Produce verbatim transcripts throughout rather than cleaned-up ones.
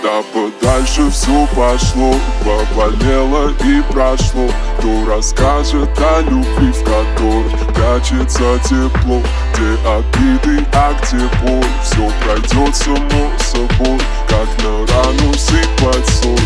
Да подальше все пошло, поболело и прошло. Кто расскажет о любви, в которой прячется тепло, где обиды, а где боль? Все пройдет само собой, как на рану сыпать соль.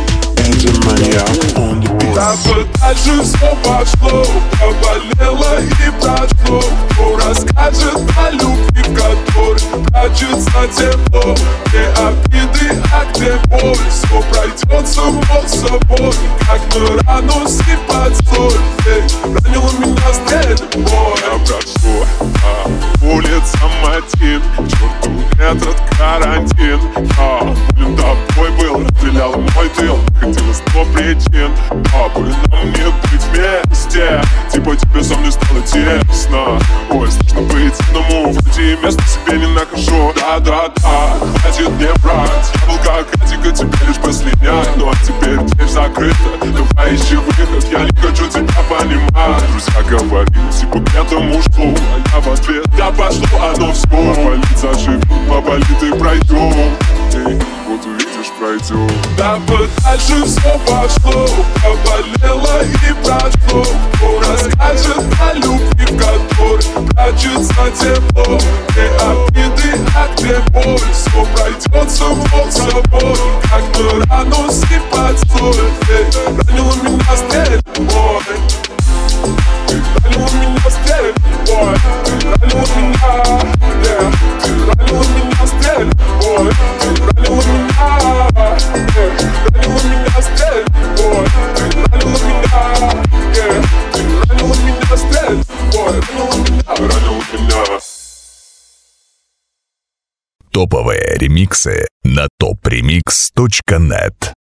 Да подальше все пошло, поболело и прошло. Кто расскажет о любви, в которой прячется тепло, где обиды, а где боль? Все пройдет само собой, как на рану сыпать соль. Эй, ранила меня стрель, боя прошло, а улицам один. К черту этот карантин. А, блин, тобой был, стрелял мой тыл. Хотела сто причин, а больно мне быть вместе. Типа тебе со мной стало тесно. Ой, страшно быть одному, вроде места себе не нахожу. Да-да-да, хватит мне врать. Я был как Атика, тебе лишь последняя. Ну а теперь дверь закрыта, давай ищи выход. Я не хочу тебя понимать. Друзья говорили, типа к этому ушло, а я в ответ: да пошло оно все. Поболит, заживет, поболит и пройдем. Эй, вот увидишь, пройдем. Да подальше все пошло, поболело и прошло. Кто расскажет о любви, в которой прячется тепло, где обиды, а где боль? Все пройдет само собой, как на рану сыпать соль. Эй, ранила меня стрель, бой. Ранила меня стрель, бой. Ранила меня, yeah. Ранила меня стрель, бой. Ранила меня, yeah. Ранила меня стрель, бой. Ранила меня, yeah. Ранила меня стрель, бой. Ранила меня, ранила меня. Топовые ремиксы на топ ремикс точка нет.